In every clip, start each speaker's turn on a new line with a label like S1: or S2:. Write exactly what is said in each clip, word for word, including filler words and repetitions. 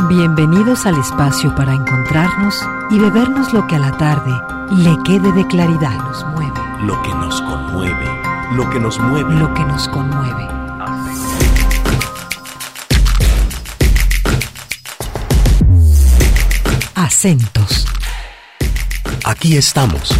S1: Bienvenidos al espacio para encontrarnos y bebernos lo que a la tarde le quede de claridad. Nos mueve.
S2: Lo que nos conmueve. Lo que nos mueve.
S1: Lo que nos conmueve. Acentos.
S2: Aquí estamos.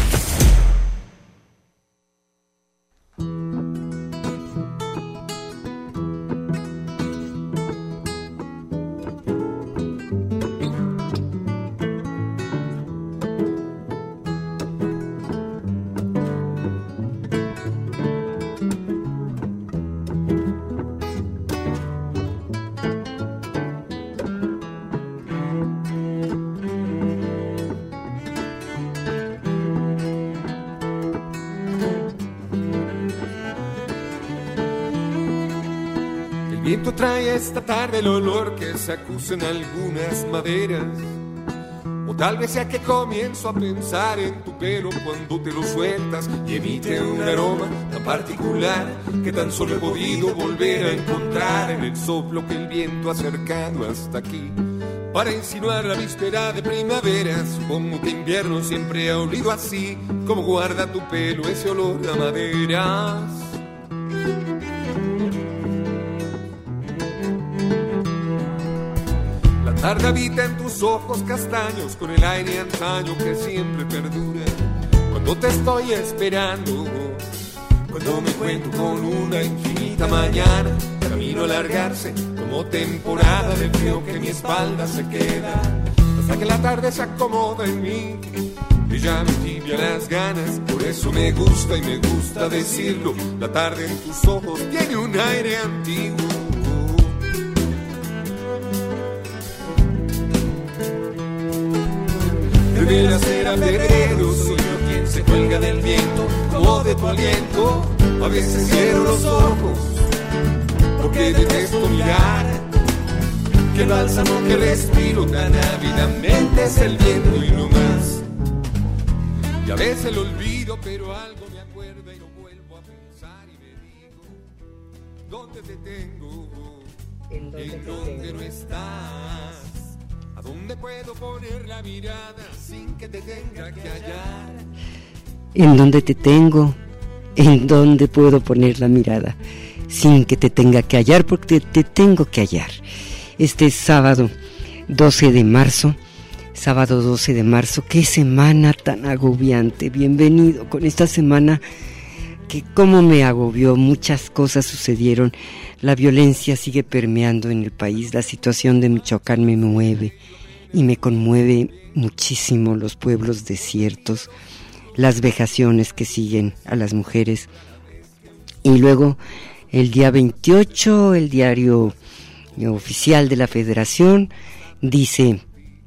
S3: Trae esta tarde el olor que se acusa en algunas maderas. O tal vez sea que comienzo a pensar en tu pelo cuando te lo sueltas y emite un aroma tan particular que tan solo he podido volver a encontrar en el soplo que el viento ha acercado hasta aquí. Para insinuar la víspera de primavera, supongo que invierno siempre ha olido así, como guarda tu pelo ese olor a maderas. La tarde habita en tus ojos castaños con el aire antaño que siempre perdura. Cuando te estoy esperando, cuando me cuento con una infinita mañana, camino a alargarse como temporada de frío que mi espalda se queda, hasta que la tarde se acomoda en mí y ya me tibia las ganas. Por eso me gusta y me gusta decirlo, la tarde en tus ojos tiene un aire antiguo. Debería ser febrero, soy yo quien se cuelga del viento o de tu aliento. A veces cierro los ojos porque detesto mirar que el bálsamo que respiro tan ávidamente es el viento y no más. Y a veces lo olvido, pero algo me acuerda y lo vuelvo a pensar y me digo, ¿dónde te tengo? ¿En dónde, ¿En dónde no estás? ¿A dónde puedo poner la mirada sin que te tenga que hallar?
S4: ¿En dónde te tengo? ¿En dónde puedo poner la mirada sin que te tenga que hallar? Porque te tengo que hallar. Este es sábado doce de marzo. Sábado doce de marzo. ¡Qué semana tan agobiante! Bienvenido con esta semana que cómo me agobió. Muchas cosas sucedieron. La violencia sigue permeando en el país. La situación de Michoacán me mueve y me conmueve muchísimo. Los pueblos desiertos, las vejaciones que siguen a las mujeres. Y luego el día veintiocho, el diario oficial de la Federación dice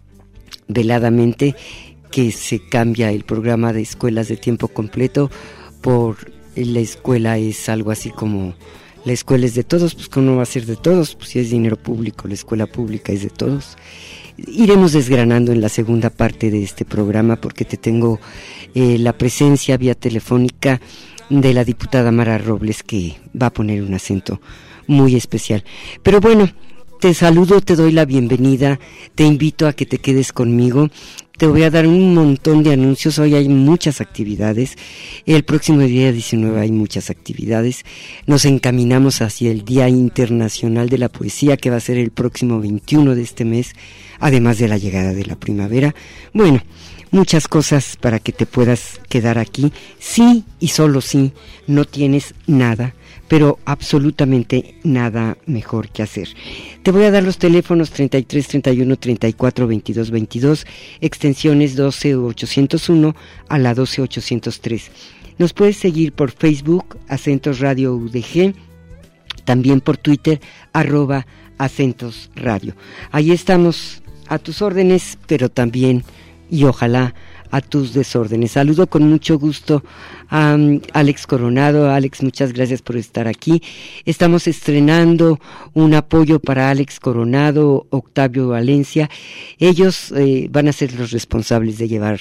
S4: veladamente que se cambia el programa de escuelas de tiempo completo por la escuela es algo así como la escuela es de todos. Pues ¿cómo no va a ser de todos? Pues si es dinero público, la escuela pública es de todos. Iremos desgranando en la segunda parte de este programa porque te tengo eh, la presencia vía telefónica de la diputada Mara Robles, que va a poner un acento muy especial. Pero bueno, te saludo, te doy la bienvenida, te invito a que te quedes conmigo. Te voy a dar un montón de anuncios. Hoy hay muchas actividades. El próximo día diecinueve hay muchas actividades. Nos encaminamos hacia el Día Internacional de la Poesía, que va a ser el próximo veintiuno de este mes, además de la llegada de la primavera. Bueno, muchas cosas para que te puedas quedar aquí. Sí y solo sí, no tienes nada, pero absolutamente nada mejor que hacer. Te voy a dar los teléfonos treinta y tres, treinta y uno, treinta y cuatro, veintidós, veintidós, extensiones doce ochocientos uno a la doce ochocientos tres. Nos puedes seguir por Facebook, Acentos Radio U D G, también por Twitter, arroba Acentos Radio. Ahí estamos a tus órdenes, pero también, y ojalá, a tus desórdenes. Saludo con mucho gusto a um, Alex Coronado. Alex, muchas gracias por estar aquí. Estamos estrenando un apoyo para Alex Coronado, Octavio Valencia. Ellos eh, van a ser los responsables de llevar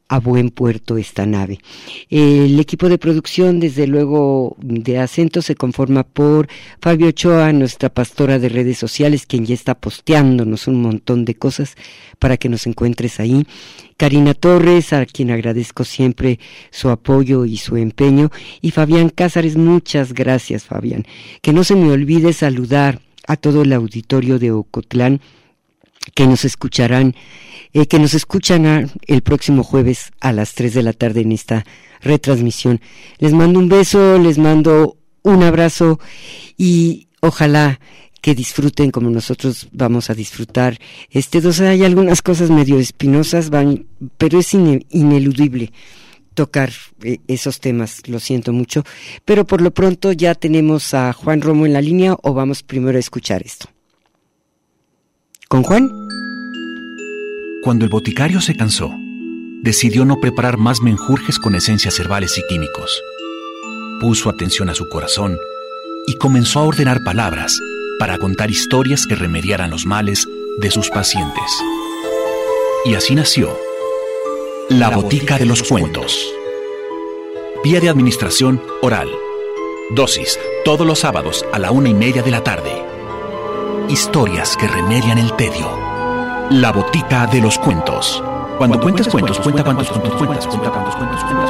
S4: a buen puerto esta nave. El equipo de producción, desde luego, de Acento se conforma por Fabio Ochoa, nuestra pastora de redes sociales, quien ya está posteándonos un montón de cosas para que nos encuentres ahí. Karina Torres, a quien agradezco siempre su apoyo y su empeño. Y Fabián Cázares, muchas gracias, Fabián. Que no se me olvide saludar a todo el auditorio de Ocotlán, que nos escucharán, eh, que nos escuchan a, el próximo jueves a las tres de la tarde en esta retransmisión. Les mando un beso, les mando un abrazo y ojalá que disfruten como nosotros vamos a disfrutar este dos. Hay algunas cosas medio espinosas, van, pero es ine, ineludible tocar eh, esos temas, lo siento mucho, pero por lo pronto ya tenemos a Juan Romo en la línea, o vamos primero a escuchar esto. ¿Con Juan?
S2: Cuando el boticario se cansó, decidió no preparar más menjurjes con esencias herbales y químicos. Puso atención a su corazón y comenzó a ordenar palabras para contar historias que remediaran los males de sus pacientes. Y así nació La Botica de los Cuentos. Vía de administración oral. Dosis todos los sábados a la una y media de la tarde. Historias que remedian el tedio. La Botica de los Cuentos. Cuando, Cuando cuentes cuentos, cuenta cuántos cuentos cuentas. Cuenta cuántos cuentos cuentas.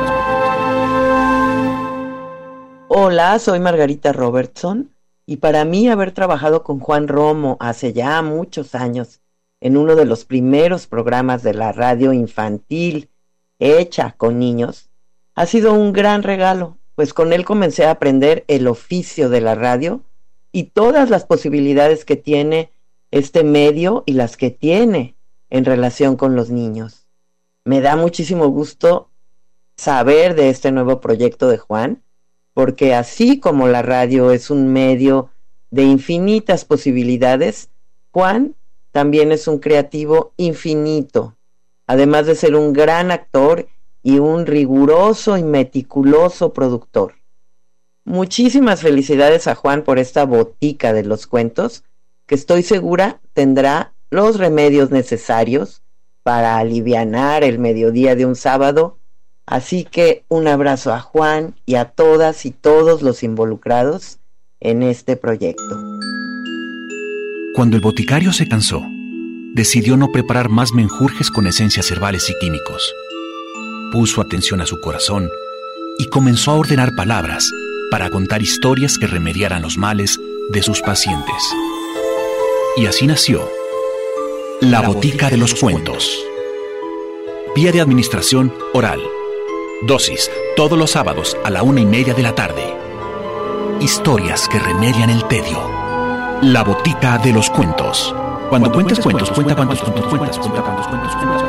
S5: Hola, soy Margarita Robertson, y para mí haber trabajado con Juan Romo hace ya muchos años en uno de los primeros programas de la radio infantil hecha con niños ha sido un gran regalo, pues con él comencé a aprender el oficio de la radio y todas las posibilidades que tiene este medio y las que tiene en relación con los niños. Me da muchísimo gusto saber de este nuevo proyecto de Juan, porque así como la radio es un medio de infinitas posibilidades, Juan también es un creativo infinito, además de ser un gran actor y un riguroso y meticuloso productor. Muchísimas felicidades a Juan por esta botica de los cuentos, que estoy segura tendrá los remedios necesarios para alivianar el mediodía de un sábado. Así que un abrazo a Juan y a todas y todos los involucrados en este proyecto.
S2: Cuando el boticario se cansó, decidió no preparar más menjurjes con esencias herbales y químicos. Puso atención a su corazón y comenzó a ordenar palabras para contar historias que remediaran los males de sus pacientes. Y así nació La Botica de los Cuentos. Vía de administración oral. Dosis todos los sábados a la una y media de la tarde. Historias que remedian el tedio. La Botica de los Cuentos. Cuando, Cuando cuentes cuentos, cuenta cuántos cuentos cuentas. Cuenta cuántos cuentos cuentas.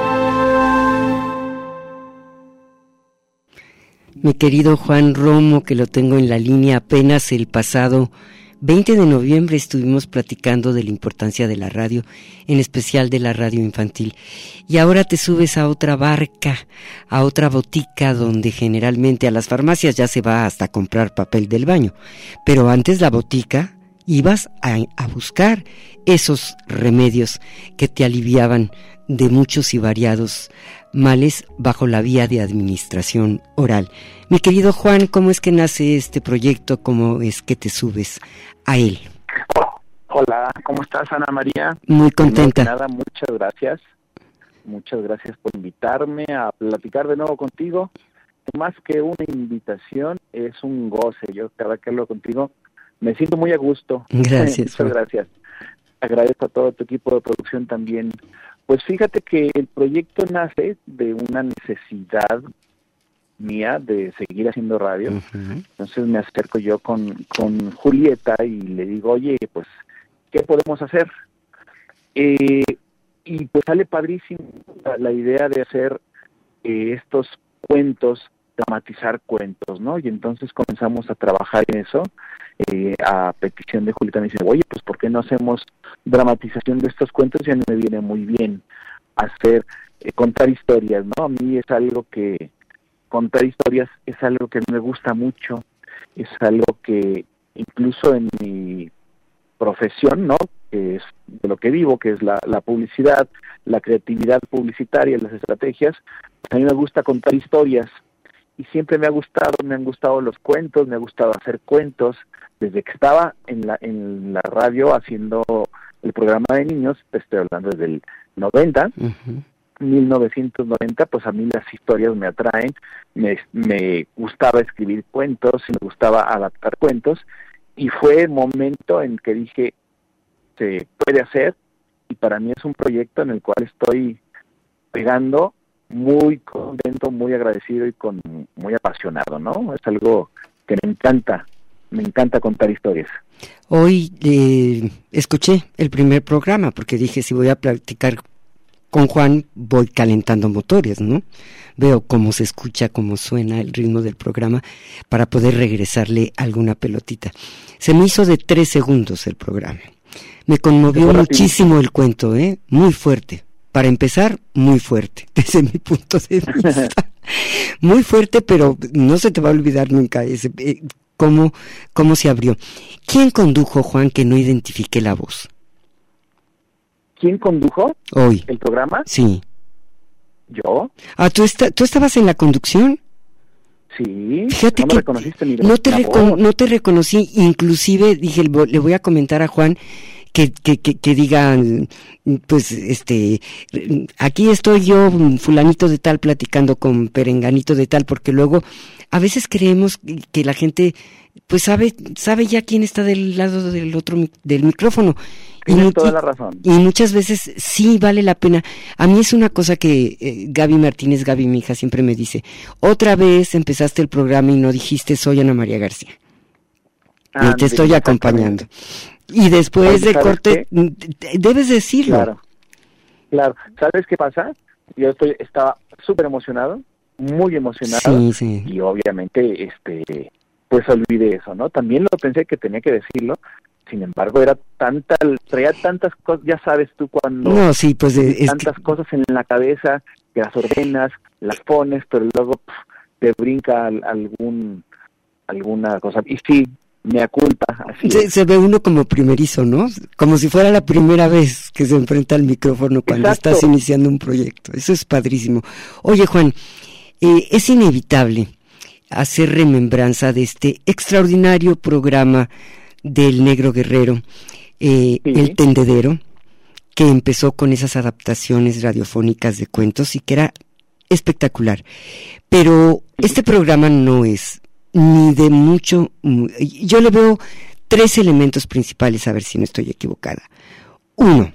S4: Mi querido Juan Romo, que lo tengo en la línea, apenas el pasado veinte de noviembre estuvimos platicando de la importancia de la radio, en especial de la radio infantil. Y ahora te subes a otra barca, a otra botica donde generalmente a las farmacias ya se va hasta comprar papel del baño. Pero antes la botica ibas a, a buscar esos remedios que te aliviaban de muchos y variados males bajo la vía de administración oral. Mi querido Juan, ¿cómo es que nace este proyecto? ¿Cómo es que te subes a él?
S6: Hola, ¿cómo estás, Ana María?
S4: Muy contenta.
S6: Nada, muchas gracias. Muchas gracias por invitarme a platicar de nuevo contigo. Más que una invitación, es un goce. Yo cada que hablo contigo me siento muy a gusto.
S4: Gracias.
S6: Muchas gracias. Agradezco a todo tu equipo de producción también. Pues fíjate que el proyecto nace de una necesidad mía de seguir haciendo radio. Uh-huh. Entonces me acerco yo con, con Julieta y le digo, oye, pues, ¿qué podemos hacer? Eh, y pues sale padrísimo la, la idea de hacer eh, estos cuentos, dramatizar cuentos, ¿no? Y entonces comenzamos a trabajar en eso. Eh, a petición de Julieta me dice, oye, pues ¿por qué no hacemos dramatización de estos cuentos? Ya me viene muy bien hacer, eh, contar historias, ¿no? A mí es algo que, contar historias es algo que me gusta mucho, es algo que incluso en mi profesión, ¿no? que es de lo que vivo, que es la, la publicidad, la creatividad publicitaria, las estrategias, pues a mí me gusta contar historias y siempre me ha gustado, me han gustado los cuentos, me ha gustado hacer cuentos. Desde que estaba en la en la radio haciendo el programa de niños, te estoy hablando desde el noventa, uh-huh. mil novecientos noventa, pues a mí las historias me atraen, me, me gustaba escribir cuentos, me gustaba adaptar cuentos, y fue el momento en que dije, se puede hacer, y para mí es un proyecto en el cual estoy pegando, muy contento, muy agradecido y con muy apasionado, ¿no? Es algo que me encanta, me encanta contar historias.
S4: Hoy eh, escuché el primer programa porque dije, si voy a platicar con Juan, voy calentando motores, ¿no? Veo cómo se escucha, cómo suena el ritmo del programa para poder regresarle alguna pelotita. Se me hizo de tres segundos el programa. Me conmovió muchísimo el cuento, ¿eh? Muy fuerte. Para empezar, muy fuerte, desde mi punto de vista. Muy fuerte, pero no se te va a olvidar nunca ese, eh, cómo, cómo se abrió. ¿Quién condujo, Juan, que no identifique la voz?
S6: ¿Quién condujo
S4: hoy
S6: el programa?
S4: Sí.
S6: ¿Yo?
S4: Ah, ¿tú, está, ¿tú estabas en la conducción?
S6: Sí.
S4: Fíjate
S6: no
S4: que
S6: me reconociste ni
S4: no te, reco- no te reconocí, inclusive dije, le voy a comentar a Juan que, que, que, que digan, pues, este, aquí estoy yo, fulanito de tal, platicando con perenganito de tal, porque luego a veces creemos que la gente, pues, sabe, sabe ya quién está del lado del otro, del micrófono.
S6: Tienes toda la razón.
S4: Y muchas veces sí vale la pena. A mí es una cosa que eh, Gaby Martínez, Gaby, mi hija, siempre me dice, otra vez empezaste el programa y no dijiste soy Ana María García. Ah, y te estoy acompañando. Y después de corte, qué? debes decirlo.
S6: Claro, claro. ¿Sabes qué pasa? Yo estoy estaba súper emocionado, muy emocionado,
S4: sí, sí.
S6: Y obviamente, este, pues olvidé eso, ¿no? También lo pensé que tenía que decirlo. Sin embargo, era tanta, traía tantas cosas, ya sabes tú cuando...
S4: No, sí, pues... Es
S6: tantas
S4: que...
S6: cosas en la cabeza, que las ordenas, las pones, pero luego pff, te brinca algún alguna cosa. Y sí, mea culpa, así
S4: se,
S6: es.
S4: se ve uno como primerizo, ¿no? Como si fuera la primera vez que se enfrenta al micrófono cuando
S6: Exacto.
S4: estás iniciando un proyecto. Eso es padrísimo. Oye, Juan, eh, es inevitable hacer remembranza de este extraordinario programa del Negro Guerrero, eh,
S6: sí.
S4: El Tendedero, que empezó con esas adaptaciones radiofónicas de cuentos y que era espectacular. Pero sí. Este programa no es ni de mucho... Yo le veo tres elementos principales, a ver si no estoy equivocada. Uno,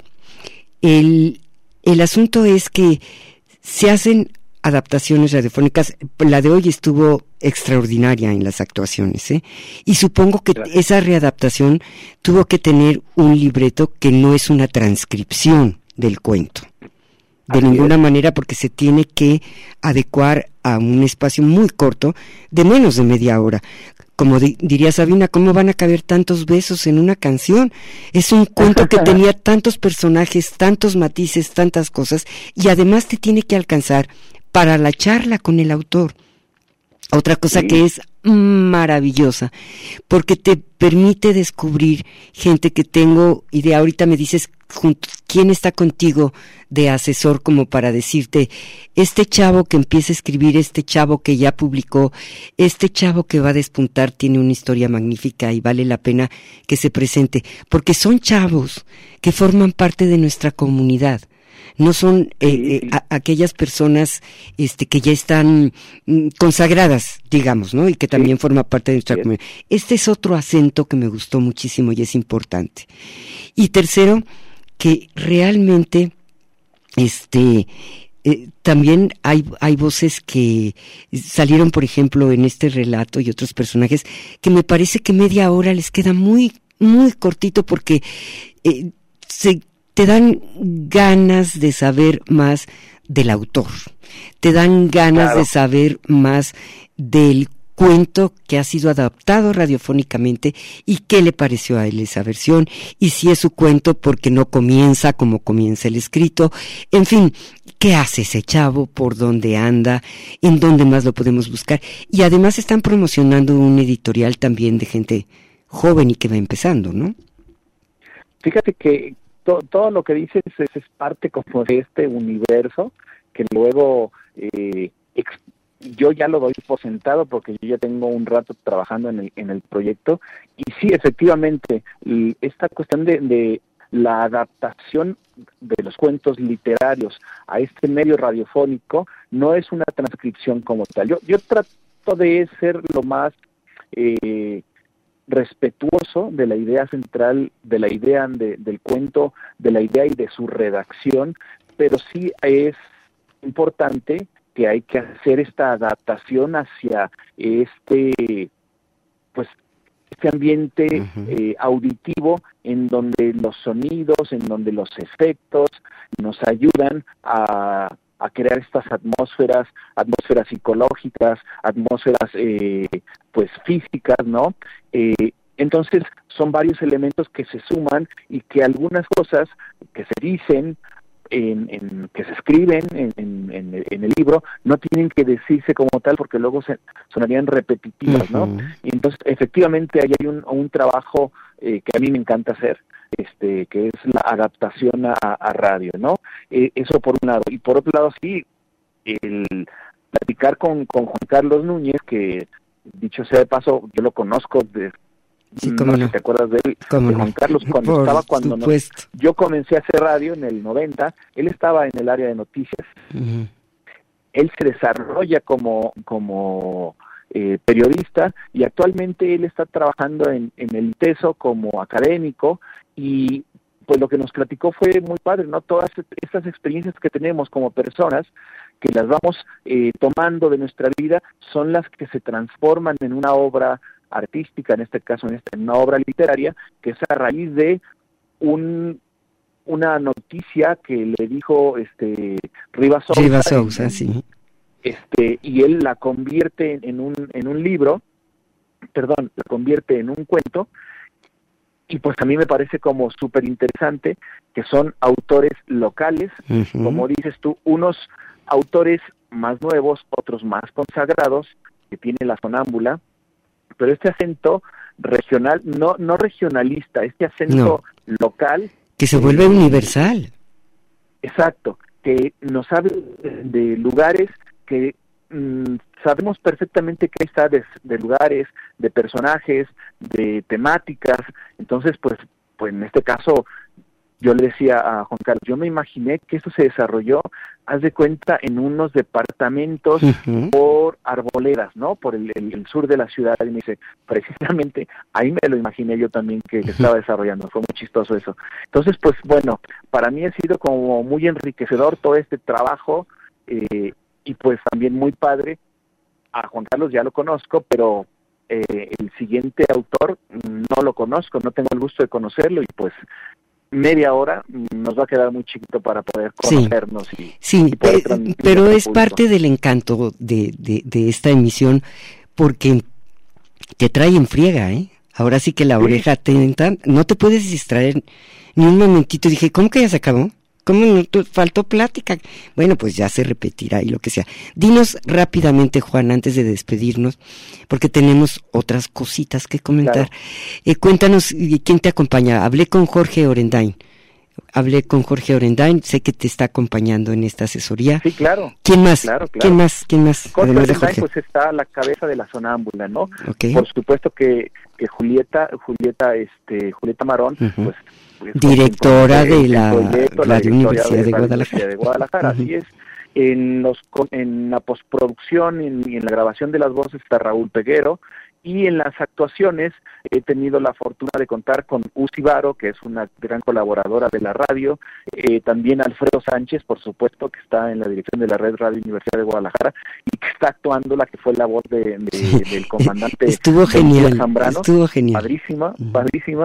S4: el, el asunto es que se hacen adaptaciones radiofónicas. La de hoy estuvo extraordinaria en las actuaciones, ¿eh? Y supongo que Gracias. Esa readaptación tuvo que tener un libreto que no es una transcripción del cuento, de Así ninguna es. manera, porque se tiene que adecuar a un espacio muy corto, de menos de media hora. Como di- diría Sabina, ¿cómo van a caber tantos besos en una canción? Es un cuento que tenía tantos personajes, tantos matices, tantas cosas, y además te tiene que alcanzar para la charla con el autor. Otra cosa sí. que es maravillosa, porque te permite descubrir gente que tengo idea. Ahorita me dices junto, quién está contigo de asesor como para decirte, este chavo que empieza a escribir, este chavo que ya publicó, este chavo que va a despuntar tiene una historia magnífica y vale la pena que se presente, porque son chavos que forman parte de nuestra comunidad. No son eh, eh, a, aquellas personas este, que ya están mm, consagradas, digamos, ¿no? Y que también sí. forma parte de nuestra sí. comunidad. Este es otro acento que me gustó muchísimo y es importante. Y tercero, que realmente este eh, también hay, hay voces que salieron, por ejemplo, en este relato y otros personajes, que me parece que media hora les queda muy, muy cortito porque eh, se... te dan ganas de saber más del autor, te dan ganas claro. de saber más del cuento que ha sido adaptado radiofónicamente y qué le pareció a él esa versión, y si es su cuento porque no comienza como comienza el escrito, en fin, qué hace ese chavo, por dónde anda, en dónde más lo podemos buscar, y además están promocionando un editorial también de gente joven y que va empezando, ¿no?
S6: fíjate que to, todo lo que dices es, es parte como de este universo que luego eh, ex, yo ya lo doy por sentado porque yo ya tengo un rato trabajando en el, en el proyecto, y sí, efectivamente, esta cuestión de, de la adaptación de los cuentos literarios a este medio radiofónico no es una transcripción como tal. Yo, yo trato de ser lo más eh, respetuoso de la idea central, de la idea de, del cuento, de la idea y de su redacción, pero sí es importante que hay que hacer esta adaptación hacia este, pues, este ambiente uh-huh. eh, auditivo en donde los sonidos, en donde los efectos nos ayudan a, a crear estas atmósferas, atmósferas psicológicas, atmósferas eh, pues físicas, ¿no? Eh, entonces son varios elementos que se suman y que algunas cosas que se dicen En, en, que se escriben en, en, en el libro no tienen que decirse como tal porque luego se sonarían repetitivas, ¿no? Uh-huh. Y entonces efectivamente ahí hay un, un trabajo eh, que a mí me encanta hacer, este, que es la adaptación a, a radio, ¿no? Eh, eso por un lado. Y por otro lado, sí, el platicar con, con Juan Carlos Núñez, que dicho sea de paso, yo lo conozco de
S4: Sí, cómo no, no.
S6: ¿Te acuerdas de él? De Juan
S4: no?
S6: Carlos, cuando
S4: Por
S6: estaba, cuando no, yo comencé a hacer radio en el noventa, él estaba en el área de noticias. Uh-huh. Él se desarrolla como, como eh, periodista y actualmente él está trabajando en, en el ITESO como académico, y pues lo que nos platicó fue muy padre, ¿no? Todas estas experiencias que tenemos como personas, que las vamos eh, tomando de nuestra vida, son las que se transforman en una obra artística, en este caso en, esta, en una obra literaria, que es a raíz de un una noticia que le dijo este Rivas Sousa,
S4: Rivas Sousa, sí.
S6: Este, y él la convierte en un en un libro, perdón, la convierte en un cuento, y pues a mí me parece como súper interesante que son autores locales, uh-huh. como dices tú, unos autores más nuevos, otros más consagrados, que tiene la Sonámbula, pero este acento regional, no no regionalista, este acento no. local...
S4: Que se vuelve eh, universal.
S6: Exacto, que nos habla de lugares que mmm, sabemos perfectamente que está de, de lugares, de personajes, de temáticas. Entonces, pues, pues en este caso, yo le decía a Juan Carlos, yo me imaginé que esto se desarrolló, haz de cuenta, en unos departamentos uh-huh. por arboledas, ¿no? Por el, el, el sur de la ciudad. Y me dice, precisamente, ahí me lo imaginé yo también que, que estaba desarrollando. Fue muy chistoso eso. Entonces, pues, bueno, para mí ha sido como muy enriquecedor todo este trabajo, eh, y pues también muy padre. A Juan Carlos ya lo conozco, pero eh, el siguiente autor no lo conozco, no tengo el gusto de conocerlo, y pues media hora nos va a quedar muy chiquito para poder conocernos.
S4: Sí,
S6: y,
S4: sí
S6: y poder
S4: eh, pero es público. Parte del encanto de, de, de esta emisión, porque te trae en friega, ¿eh? Ahora sí que la sí. oreja atenta, no te puedes distraer ni un momentito. Dije, ¿cómo que ya se acabó? ¿Cómo no te faltó plática? Bueno, pues ya se repetirá y lo que sea. Dinos rápidamente, Juan, antes de despedirnos, porque tenemos otras cositas que comentar. Claro. Eh, cuéntanos, ¿quién te acompaña? Hablé con Jorge Orendain. Hablé con Jorge Orendain, sé que te está acompañando en esta asesoría.
S6: Sí, claro.
S4: ¿Quién más?
S6: Claro, claro.
S4: ¿Quién más? ¿Quién más?
S6: Jorge Orendain, Jorge? Pues está a la cabeza de la Sonámbula, ¿no?
S4: Okay.
S6: Por supuesto que, que Julieta, Julieta, este, Julieta Marón, uh-huh. pues
S4: directora de la
S6: proyecto,
S4: Radio
S6: la
S4: Universidad de,
S6: de
S4: Guadalajara.
S6: de Guadalajara, uh-huh. Así es. En los en la postproducción y en, en la grabación de las voces está Raúl Peguero, y en las actuaciones he tenido la fortuna de contar con Uzi Varo, que es una gran colaboradora de la radio, eh, también Alfredo Sánchez, por supuesto, que está en la dirección de la Red Radio Universidad de Guadalajara, y que está actuando la que fue la voz de, de, sí. del comandante
S4: estuvo genial,
S6: Zambrano.
S4: Estuvo genial.
S6: Padrísima, uh-huh. padrísima.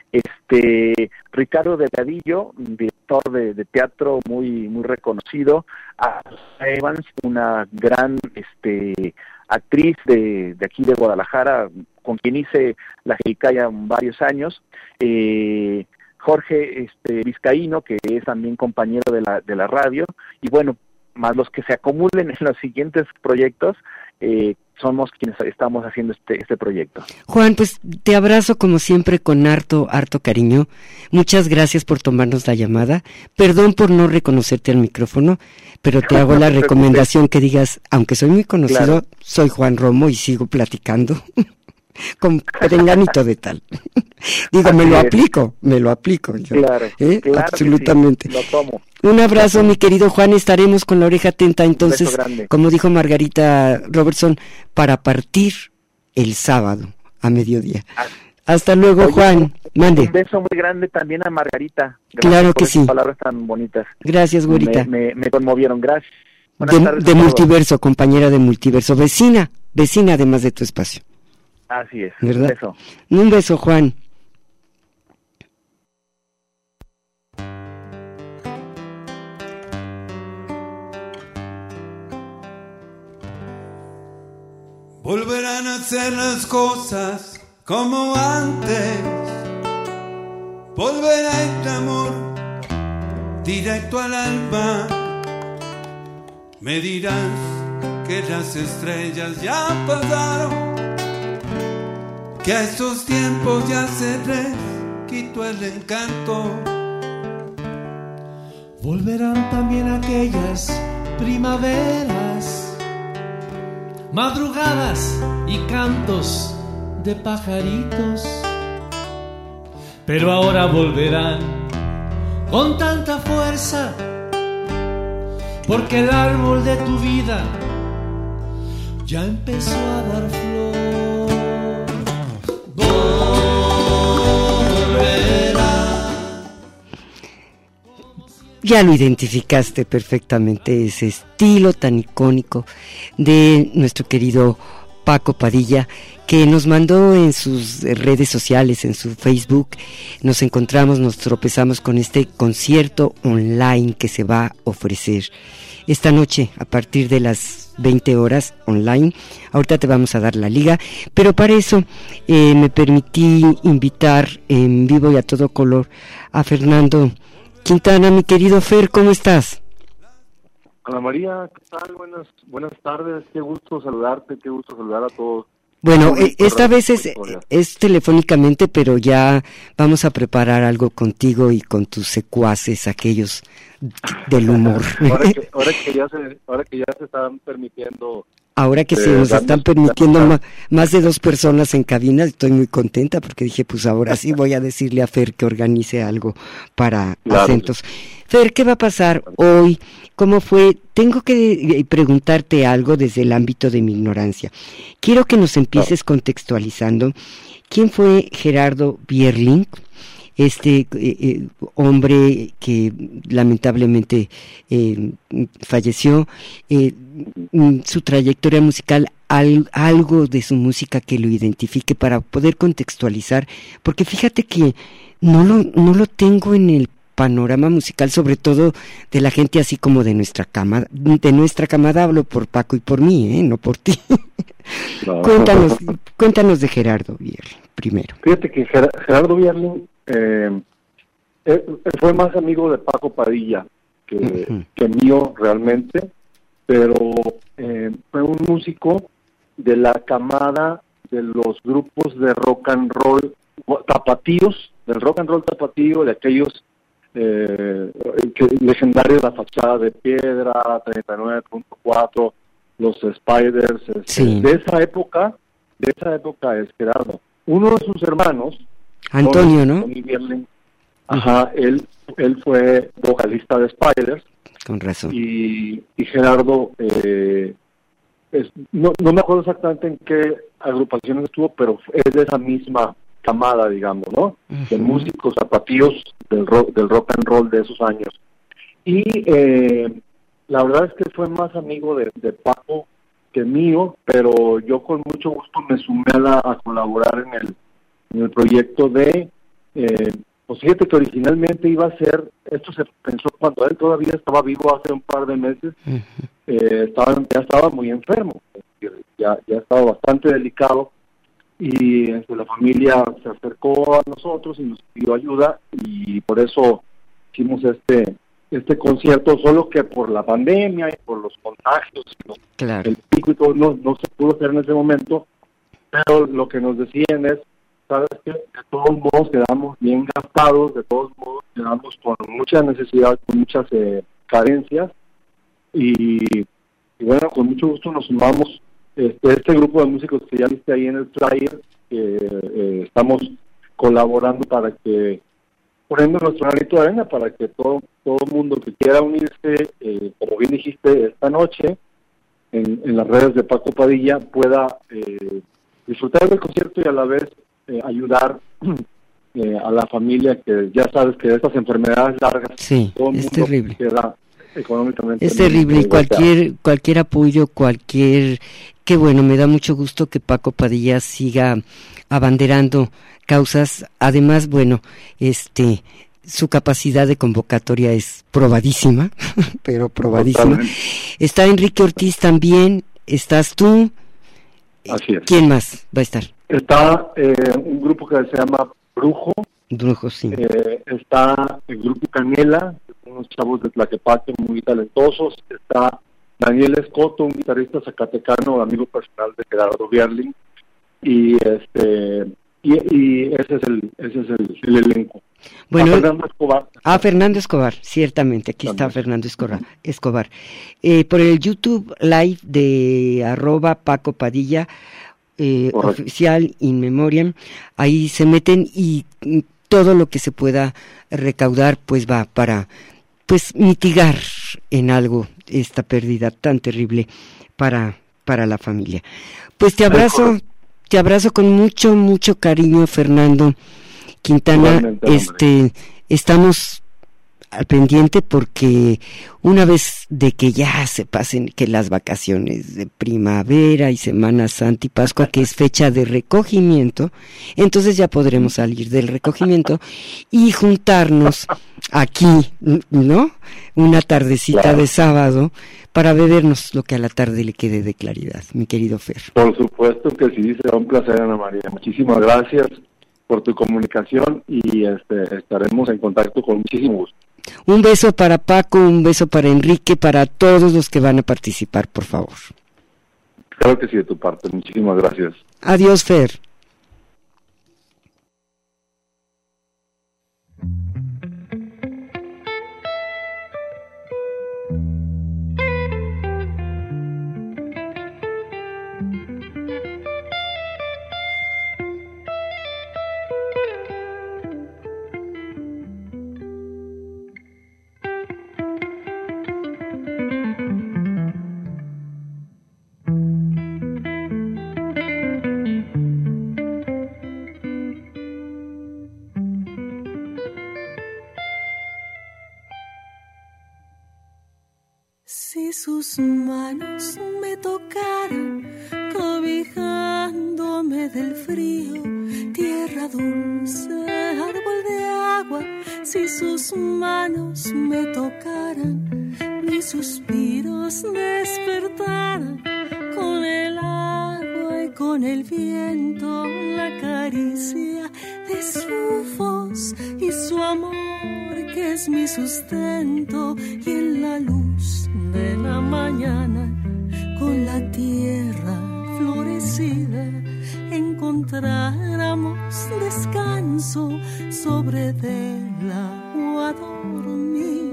S6: Este Ricardo Delgadillo, director de, de teatro muy muy reconocido, a Evans, una gran este actriz de, de aquí de Guadalajara, con quien hice La Jericaya varios años, eh, Jorge este Vizcaíno, que es también compañero de la de la radio, y bueno, más los que se acumulen en los siguientes proyectos, eh, somos quienes estamos haciendo este, este proyecto.
S4: Juan, pues te abrazo como siempre con harto, harto cariño. Muchas gracias por tomarnos la llamada. Perdón por no reconocerte al micrófono, pero te hago la recomendación que digas, aunque soy muy conocido, claro, soy Juan Romo y sigo platicando con perenganito de tal. Digo, me lo aplico, me lo aplico. Yo,
S6: claro,
S4: ¿eh?
S6: claro,
S4: absolutamente.
S6: Sí, lo tomo.
S4: Un abrazo, mi querido Juan, estaremos con la oreja atenta entonces, como dijo Margarita Robertson, para partir el sábado a mediodía. Hasta luego, Oye, Juan. Mande.
S6: Un beso muy grande también a Margarita. Gracias
S4: claro
S6: por
S4: que
S6: esas
S4: sí.
S6: palabras tan bonitas.
S4: Gracias, güerita.
S6: Me, me, me conmovieron, gracias.
S4: De, de Multiverso, compañera de Multiverso, vecina, vecina además de tu espacio.
S6: Así es.
S4: ¿Verdad?
S6: Un beso.
S4: Un beso, Juan.
S3: Volverán a hacer las cosas como antes. Volverá este amor directo al alma. Me dirás que las estrellas ya pasaron, que a esos tiempos ya se les quitó el encanto.
S7: Volverán también aquellas primaveras, madrugadas y cantos de pajaritos, pero ahora volverán con tanta fuerza, porque el árbol de tu vida ya empezó a dar flor.
S4: Ya lo identificaste perfectamente, ese estilo tan icónico de nuestro querido Paco Padilla, que nos mandó en sus redes sociales, en su Facebook. Nos encontramos, nos tropezamos con este concierto online que se va a ofrecer esta noche a partir de las veinte horas online. Ahorita te vamos a dar la liga, pero para eso eh, me permití invitar en vivo y a todo color a Fernando Quintana. Mi querido Fer, ¿cómo estás?
S8: Ana María, ¿qué tal? Buenas, buenas tardes, qué gusto saludarte, qué gusto saludar a todos.
S4: Bueno, eh, esta vez es, es telefónicamente, pero ya vamos a preparar algo contigo y con tus secuaces, aquellos del humor.
S8: ahora, que, ahora, que ya se, ahora que ya se están permitiendo...
S4: Ahora que
S8: eh,
S4: se nos están permitiendo ma, más de dos personas en cabina, estoy muy contenta porque dije, pues ahora sí voy a decirle a Fer que organice algo para claro. Acentos. Fer, ¿qué va a pasar hoy? ¿Cómo fue? Tengo que preguntarte algo desde el ámbito de mi ignorancia. Quiero que nos empieces claro. contextualizando. ¿Quién fue Gerardo Bierling? Este eh, eh, hombre que lamentablemente eh, falleció, eh, su trayectoria musical, al, algo de su música que lo identifique para poder contextualizar, porque fíjate que no lo, no lo tengo en el panorama musical, sobre todo de la gente así como de nuestra camada, de nuestra camada hablo por Paco y por mí, ¿eh? No por ti. No. Cuéntanos, cuéntanos de Gerardo Bierling primero.
S8: Fíjate que Ger- Gerardo Bierling eh, eh, fue más amigo de Paco Padilla que, uh-huh. que mío realmente, pero eh, fue un músico de la camada de los grupos de rock and roll tapatíos, del rock and roll tapatío, de aquellos eh, que, legendarios, La Fachada de Piedra, treinta y nueve punto cuatro, los Spiders,
S4: sí.
S8: de esa época, de esa época es Gerardo. Uno de sus hermanos,
S4: Antonio, ¿no?
S8: Bierling, ajá, uh-huh. él, él fue vocalista de Spiders.
S4: Con razón.
S8: Y, y Gerardo, eh, es, no, no me acuerdo exactamente en qué agrupaciones estuvo, pero es de esa misma camada, digamos, ¿no? Uh-huh. De músicos zapatillos del rock, del rock and roll de esos años. Y eh, la verdad es que fue más amigo de, de Paco que mío, pero yo con mucho gusto me sumé a, la, a colaborar en el, en el proyecto de... Eh, pues fíjate que originalmente iba a ser, esto se pensó cuando él todavía estaba vivo hace un par de meses, uh-huh. eh, estaba, ya estaba muy enfermo, ya, ya estaba bastante delicado, y este, la familia se acercó a nosotros y nos pidió ayuda, y por eso hicimos este este concierto, solo que por la pandemia y por los contagios, ¿no?
S4: Claro.
S8: El pico y todo, no, no se pudo hacer en ese momento, pero lo que nos decían es, sabes que de todos modos quedamos bien gastados, de todos modos quedamos con mucha necesidad, con muchas eh, carencias, y, y bueno, con mucho gusto nos sumamos. Este, este grupo de músicos que ya viste ahí en el flyer, que eh, estamos colaborando para que, poniendo nuestro granito de arena para que todo todo mundo que quiera unirse, eh, como bien dijiste, esta noche, en, en las redes de Paco Padilla, pueda eh, disfrutar del concierto y a la vez eh, ayudar eh, a la familia, que ya sabes que estas enfermedades largas,
S4: sí,
S8: todo el
S4: es
S8: mundo
S4: terrible.
S8: queda económicamente.
S4: Es terrible, y cualquier, cualquier apoyo, cualquier... Qué bueno, me da mucho gusto que Paco Padilla siga abanderando causas. Además, bueno, este... su capacidad de convocatoria es probadísima, pero probadísima. Totalmente. Está Enrique Ortiz también, estás tú.
S8: Así es.
S4: ¿Quién más va a estar?
S8: Está eh, un grupo que se llama Brujo.
S4: Brujo, sí.
S8: Eh, está el grupo Canela, unos chavos de Tlaquepaque muy talentosos. Está Daniel Escoto, un guitarrista zacatecano, amigo personal de Gerardo Bierling. Y este y, y ese es el ese es el, el elenco.
S4: Bueno,
S8: a Fernando Escobar.
S4: Ah, Fernando Escobar, ciertamente, aquí también está Fernando Escobar. Escobar. Eh, por el YouTube Live de arroba Paco Padilla, eh, oficial in memoriam, ahí se meten y todo lo que se pueda recaudar pues va para pues mitigar en algo esta pérdida tan terrible para, para la familia. Pues te abrazo, te abrazo con mucho, mucho cariño, Fernando Quintana. Este, estamos al pendiente porque una vez de que ya se pasen que las vacaciones de primavera y Semana Santa y Pascua, que es fecha de recogimiento, entonces ya podremos salir del recogimiento y juntarnos aquí, ¿no? Una tardecita claro. de sábado para bebernos lo que a la tarde le quede de claridad, mi querido Fer.
S8: Por supuesto que sí, será un placer, Ana María. Muchísimas gracias por tu comunicación y este, estaremos en contacto con muchísimo gusto.
S4: Un beso para Paco, un beso para Enrique, para todos los que van a participar, por favor.
S8: Claro que sí, de tu parte. Muchísimas gracias.
S4: Adiós, Fer.
S9: Si sus manos me tocaran, cobijándome del frío, tierra dulce, árbol de agua, si sus manos me tocaran, mis suspiros despertaran, con el agua y con el viento, la caricia de su voz y su amor, que es mi sustento, y en la luz de la mañana, con la tierra florecida, encontráramos descanso sobre del agua dormida.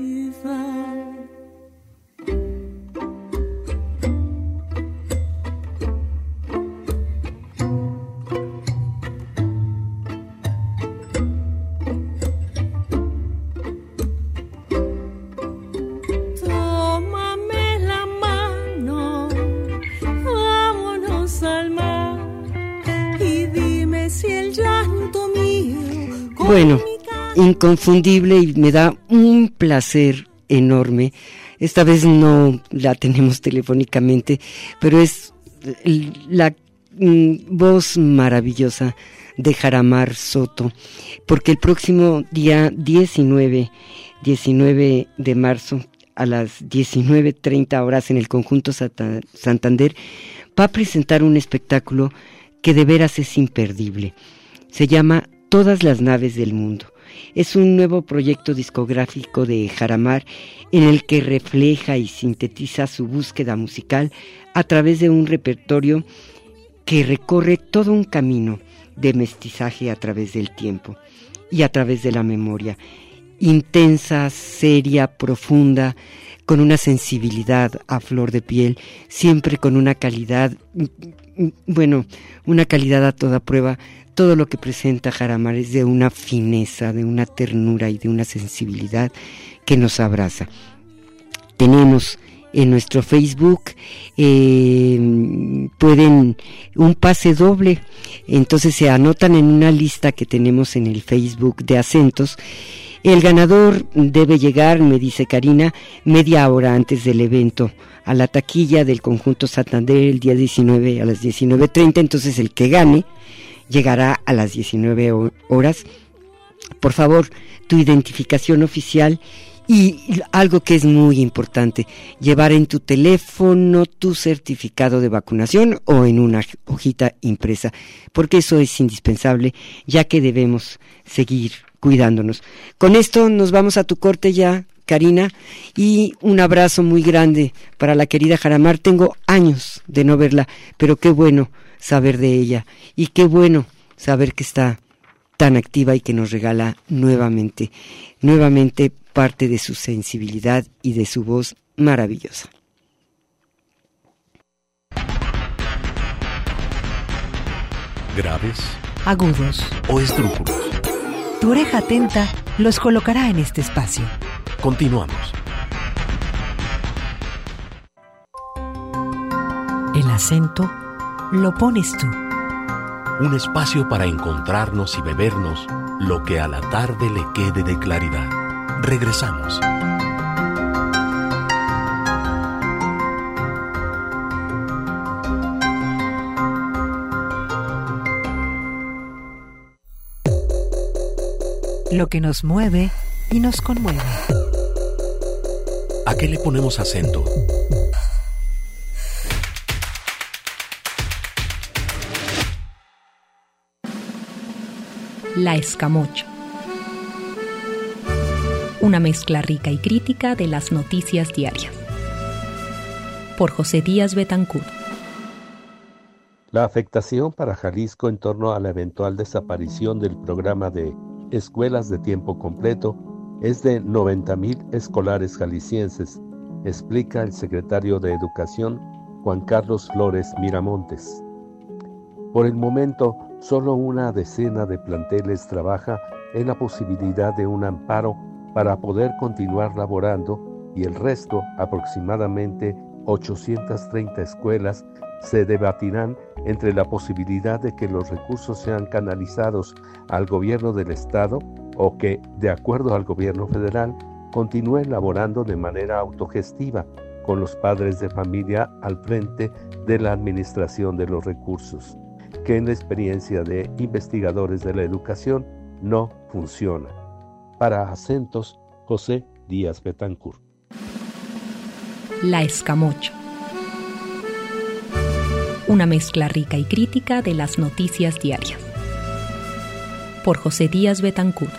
S4: Bueno, inconfundible, y me da un placer enorme. Esta vez no la tenemos telefónicamente, pero es la mm, voz maravillosa de Jaramar Soto, porque el próximo día diecinueve de marzo a las diecinueve treinta horas en el Conjunto Santa, Santander va a presentar un espectáculo que de veras es imperdible. Se llama Todas las naves del mundo. es un nuevo proyecto discográfico de Jaramar en el que refleja y sintetiza su búsqueda musical a través de un repertorio que recorre todo un camino de mestizaje a través del tiempo y a través de la memoria, intensa, seria, profunda, con una sensibilidad a flor de piel, siempre con una calidad, bueno, una calidad a toda prueba. Todo lo que presenta Jaramar es de una fineza, de una ternura y de una sensibilidad que nos abraza. Tenemos en nuestro Facebook, eh, pueden un pase doble, entonces se anotan en una lista que tenemos en el Facebook de Acentos. El ganador debe llegar, me dice Karina, media hora antes del evento a la taquilla del Conjunto Santander el día diecinueve a las diecinueve treinta, entonces el que gane llegará a las diecinueve horas. Por favor, tu identificación oficial y algo que es muy importante, llevar en tu teléfono tu certificado de vacunación o en una hojita impresa, porque eso es indispensable, ya que debemos seguir cuidándonos. Con esto nos vamos a tu corte ya, Karina, y un abrazo muy grande para la querida Jaramar. Tengo años de no verla, pero qué bueno saber de ella y qué bueno saber que está tan activa y que nos regala nuevamente, nuevamente parte de su sensibilidad y de su voz maravillosa.
S2: Graves,
S1: agudos
S2: o esdrújulos.
S1: Tu oreja atenta los colocará en este espacio.
S2: Continuamos.
S1: El acento lo pones tú.
S2: Un espacio para encontrarnos y bebernos lo que a la tarde le quede de claridad. Regresamos.
S1: Lo que nos mueve y nos conmueve.
S2: ¿A qué le ponemos acento?
S10: La Escamocha. Una mezcla rica y crítica de las noticias diarias. Por José Díaz Betancourt.
S11: La afectación para Jalisco en torno a la eventual desaparición del programa de escuelas de tiempo completo es de noventa mil escolares jaliscienses, explica el secretario de Educación Juan Carlos Flores Miramontes. Por el momento, solo una decena de planteles trabaja en la posibilidad de un amparo para poder continuar laborando y el resto, aproximadamente ochocientas treinta escuelas, se debatirán entre la posibilidad de que los recursos sean canalizados al gobierno del estado o que, de acuerdo al gobierno federal, continúen laborando de manera autogestiva con los padres de familia al frente de la administración de los recursos, que en la experiencia de investigadores de la educación no funciona. Para Acentos, José Díaz Betancourt.
S10: La Escamocha. Una mezcla rica y crítica de las noticias diarias. Por José Díaz Betancourt.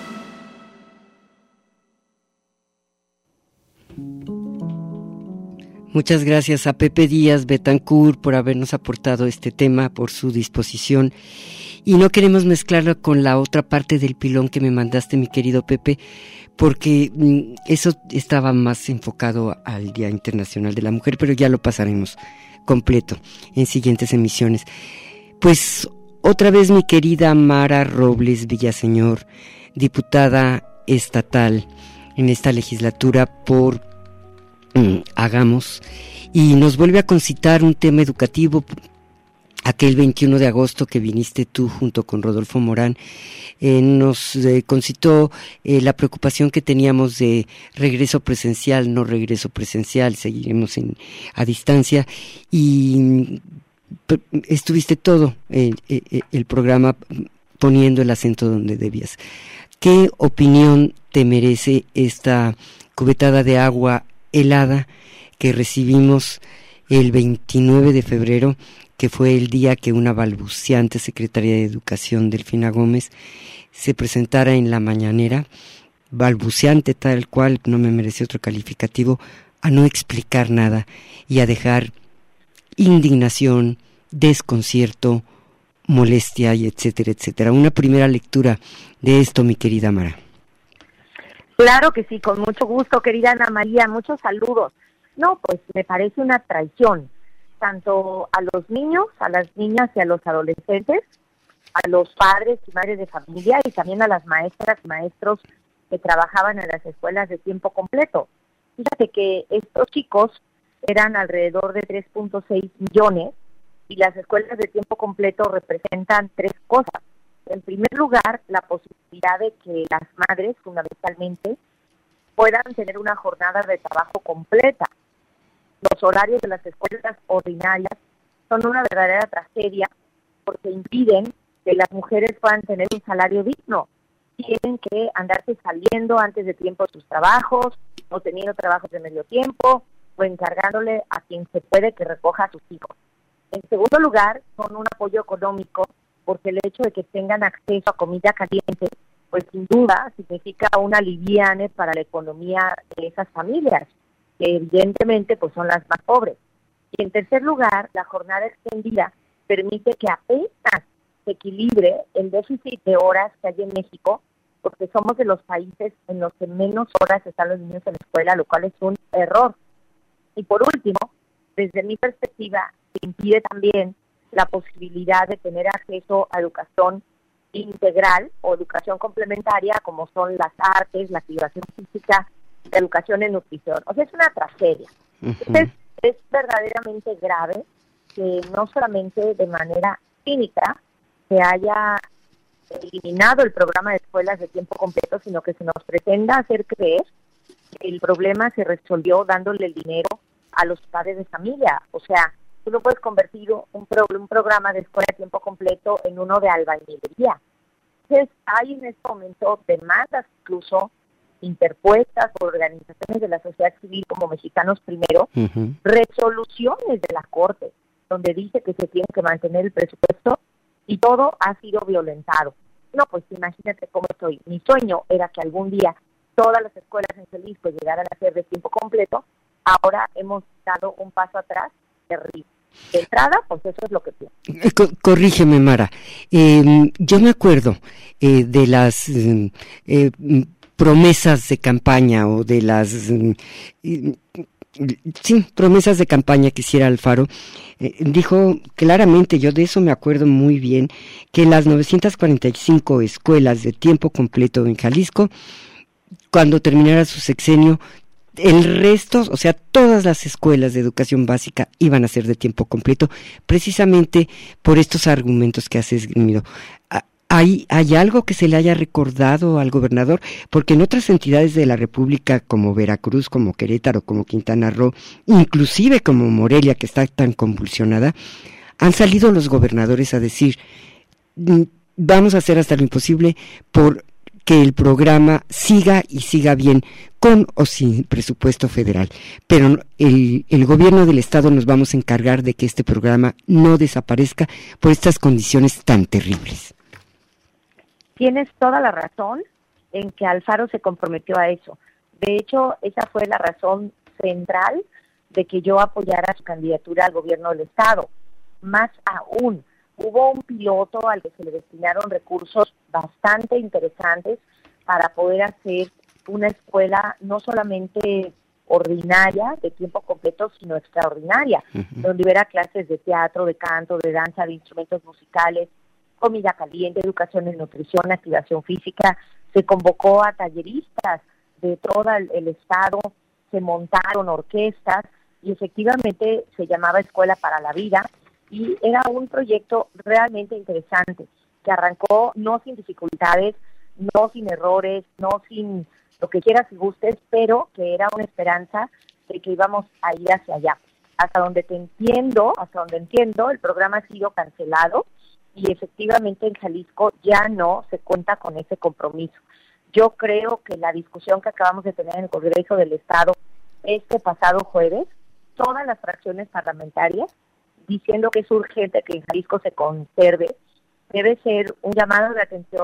S4: Muchas gracias a Pepe Díaz Betancourt por habernos aportado este tema, por su disposición. Y no queremos mezclarlo con la otra parte del pilón que me mandaste, mi querido Pepe, porque mm, eso estaba más enfocado al Día Internacional de la Mujer, pero ya lo pasaremos completo en siguientes emisiones. Pues otra vez mi querida Mara Robles Villaseñor, diputada estatal en esta legislatura por mm, Hagamos, y nos vuelve a concitar un tema educativo. Aquel veintiuno de agosto que viniste tú junto con Rodolfo Morán, eh, nos eh, concitó eh, la preocupación que teníamos de regreso presencial, no regreso presencial, seguiremos en, a distancia, y p- estuviste todo eh, eh, el programa poniendo el acento donde debías. ¿Qué opinión te merece esta cubetada de agua helada que recibimos el veintinueve de febrero, que fue el día que una balbuceante secretaria de Educación, Delfina Gómez, se presentara en la mañanera, balbuceante tal cual, no me merece otro calificativo, a no explicar nada y a dejar indignación, desconcierto, molestia y etcétera, etcétera. Una primera lectura de esto, mi querida Mara.
S12: Claro que sí, con mucho gusto, querida Ana María, muchos saludos. No, pues me parece una traición, tanto a los niños, a las niñas y a los adolescentes, a los padres y madres de familia y también a las maestras y maestros que trabajaban en las escuelas de tiempo completo. Fíjate que estos chicos eran alrededor de tres punto seis millones y las escuelas de tiempo completo representan tres cosas. En primer lugar, la posibilidad de que las madres, fundamentalmente, puedan tener una jornada de trabajo completa. Los horarios de las escuelas ordinarias son una verdadera tragedia porque impiden que las mujeres puedan tener un salario digno. Tienen que andarse saliendo antes de tiempo de sus trabajos, o teniendo trabajos de medio tiempo, o encargándole a quien se puede que recoja a sus hijos. En segundo lugar, son un apoyo económico, porque el hecho de que tengan acceso a comida caliente, pues sin duda significa un aliviane para la economía de esas familias, que evidentemente pues son las más pobres. Y en tercer lugar, la jornada extendida permite que apenas se equilibre el déficit de horas que hay en México, porque somos de los países en los que menos horas están los niños en la escuela, lo cual es un error. Y por último, desde mi perspectiva, se impide también la posibilidad de tener acceso a educación integral o educación complementaria, como son las artes, la activación física, la educación en nutrición. O sea, es una tragedia. Uh-huh. Entonces, es verdaderamente grave que no solamente de manera cínica se haya eliminado el programa de escuelas de tiempo completo, sino que se nos pretenda hacer creer que el problema se resolvió dándole el dinero a los padres de familia. O sea, tú no puedes convertir un, pro, un programa de escuela de tiempo completo en uno de albañilería. Entonces, hay en este momento demandas incluso interpuestas por organizaciones de la sociedad civil como Mexicanos Primero, uh-huh. resoluciones de la Corte, donde dice que se tiene que mantener el presupuesto y todo ha sido violentado. No, pues imagínate cómo estoy. Mi sueño era que algún día todas las escuelas en Jalisco llegaran a ser de tiempo completo. Ahora hemos dado un paso atrás terrible. De entrada, pues eso es lo que pienso.
S4: Co- corrígeme, Mara. Eh, yo me acuerdo eh, de las eh, eh, promesas de campaña o de las... Eh, sí, promesas de campaña que hiciera Alfaro. Eh, dijo claramente, yo de eso me acuerdo muy bien, que las novecientas cuarenta y cinco escuelas de tiempo completo en Jalisco, cuando terminara su sexenio, el resto, o sea, todas las escuelas de educación básica iban a ser de tiempo completo, precisamente por estos argumentos que has esgrimido. ¿Hay, ¿Hay algo que se le haya recordado al gobernador? Porque en otras entidades de la República, como Veracruz, como Querétaro, como Quintana Roo, inclusive como Morelia, que está tan convulsionada, han salido los gobernadores a decir, vamos a hacer hasta lo imposible por que el programa siga y siga bien, con o sin presupuesto federal. Pero el, el gobierno del estado nos vamos a encargar de que este programa no desaparezca por estas condiciones tan terribles.
S12: Tienes toda la razón en que Alfaro se comprometió a eso. De hecho, esa fue la razón central de que yo apoyara su candidatura al gobierno del estado. Más aún, hubo un piloto al que se le destinaron recursos bastante interesantes para poder hacer una escuela no solamente ordinaria, de tiempo completo, sino extraordinaria, uh-huh. donde hubiera clases de teatro, de canto, de danza, de instrumentos musicales, comida caliente, educación en nutrición, activación física. Se convocó a talleristas de todo el, el estado, se montaron orquestas y efectivamente se llamaba Escuela para la Vida y era un proyecto realmente interesante que arrancó no sin dificultades, no sin errores, no sin lo que quieras y gustes, pero que era una esperanza de que íbamos a ir hacia allá. Hasta donde te entiendo, hasta donde entiendo, el programa ha sido cancelado y efectivamente en Jalisco ya no se cuenta con ese compromiso. Yo creo que la discusión que acabamos de tener en el Congreso del Estado este pasado jueves, todas las fracciones parlamentarias, diciendo que es urgente que en Jalisco se conserve, debe ser un llamado de atención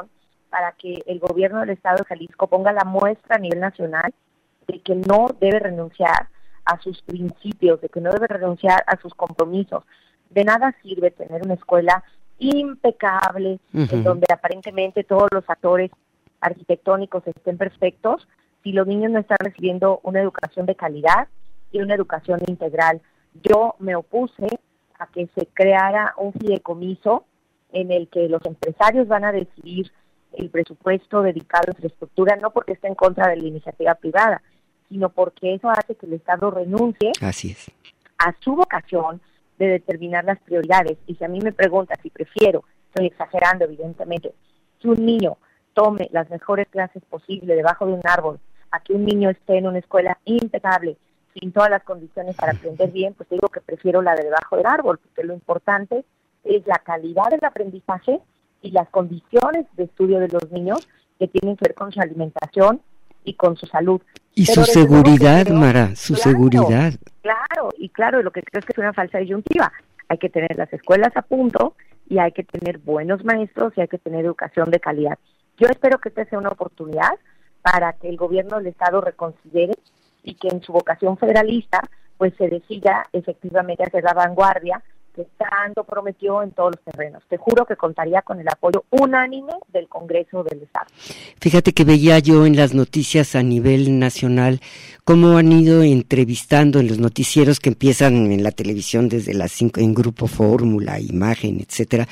S12: para que el gobierno del Estado de Jalisco ponga la muestra a nivel nacional de que no debe renunciar a sus principios, de que no debe renunciar a sus compromisos. De nada sirve tener una escuela impecable, uh-huh. en donde aparentemente todos los actores arquitectónicos estén perfectos, si los niños no están recibiendo una educación de calidad y una educación integral. Yo me opuse a que se creara un fideicomiso en el que los empresarios van a decidir el presupuesto dedicado a infraestructura, no porque esté en contra de la iniciativa privada, sino porque eso hace que el Estado renuncie
S4: Así es.
S12: a su vocación de determinar las prioridades. Y si a mí me pregunta si prefiero, estoy exagerando evidentemente, que un niño tome las mejores clases posibles debajo de un árbol, a que un niño esté en una escuela impecable, sin todas las condiciones para aprender bien, pues digo que prefiero la de debajo del árbol, porque lo importante es la calidad del aprendizaje y las condiciones de estudio de los niños, que tienen que ver con su alimentación y con su salud.
S4: Y
S12: Pero
S4: su seguridad,
S12: creo,
S4: Mara, su
S12: claro,
S4: seguridad.
S12: Claro, y claro, lo que creo es que es una falsa disyuntiva. Hay que tener las escuelas a punto y hay que tener buenos maestros y hay que tener educación de calidad. Yo espero que esta sea una oportunidad para que el gobierno del Estado reconsidere y que en su vocación federalista pues se decida efectivamente hacer la vanguardia que tanto prometió en todos los terrenos. Te juro que contaría con el apoyo unánime del Congreso del Estado.
S4: Fíjate que veía yo en las noticias a nivel nacional cómo han ido entrevistando en los noticieros que empiezan en la televisión desde las cinco, en Grupo Fórmula, Imagen, etcétera,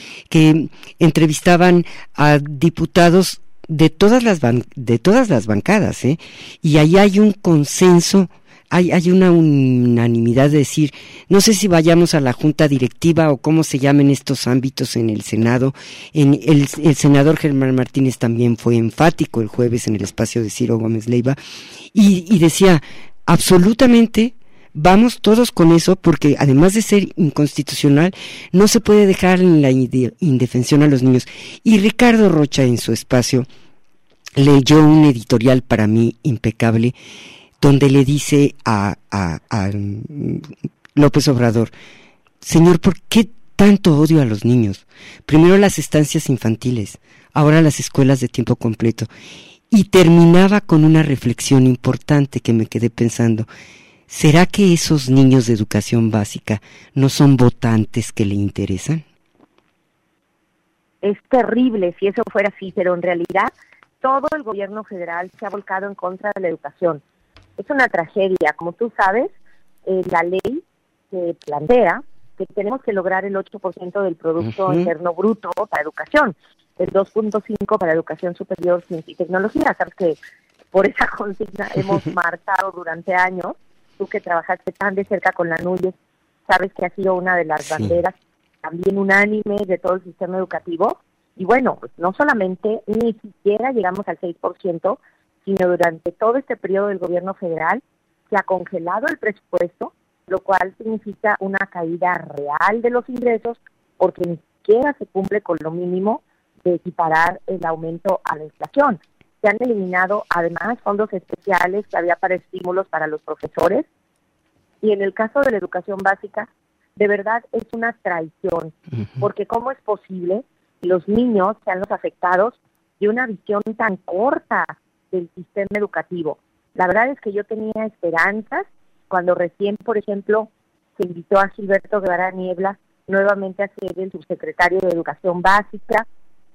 S4: que entrevistaban a diputados de todas las ban- de todas las bancadas, ¿eh? Y ahí hay un consenso. Hay, hay una unanimidad de decir, no sé si vayamos a la junta directiva o cómo se llamen estos ámbitos en el Senado. En el, el senador Germán Martínez también fue enfático el jueves en el espacio de Ciro Gómez Leiva y, y decía, absolutamente vamos todos con eso, porque además de ser inconstitucional, no se puede dejar en la indefensión a los niños. Y Ricardo Rocha en su espacio leyó un editorial para mí impecable, donde le dice a, a, a López Obrador, señor, ¿por qué tanto odio a los niños? Primero las estancias infantiles, ahora las escuelas de tiempo completo. Y terminaba con una reflexión importante que me quedé pensando, ¿será que esos niños de educación básica no son votantes que le interesan?
S12: Es terrible si eso fuera así, pero en realidad todo el gobierno federal se ha volcado en contra de la educación. Es una tragedia. Como tú sabes, eh, la ley se plantea que tenemos que lograr el ocho por ciento del Producto uh-huh. Interno Bruto para educación, el dos punto cinco para educación superior, ciencia y tecnología. Sabes que por esa consigna hemos marchado durante años. Tú que trabajaste tan de cerca con la Núñez, sabes que ha sido una de las sí. banderas también unánime de todo el sistema educativo. Y bueno, pues no solamente ni siquiera llegamos al seis por ciento, sino durante todo este periodo del gobierno federal se ha congelado el presupuesto, lo cual significa una caída real de los ingresos, porque ni siquiera se cumple con lo mínimo de equiparar el aumento a la inflación. Se han eliminado además fondos especiales que había para estímulos para los profesores, y en el caso de la educación básica, de verdad es una traición, uh-huh. porque ¿cómo es posible que los niños sean los afectados de una visión tan corta del sistema educativo? La verdad es que yo tenía esperanzas cuando recién, por ejemplo, se invitó a Gilberto Guevara Niebla nuevamente a ser el subsecretario de Educación Básica,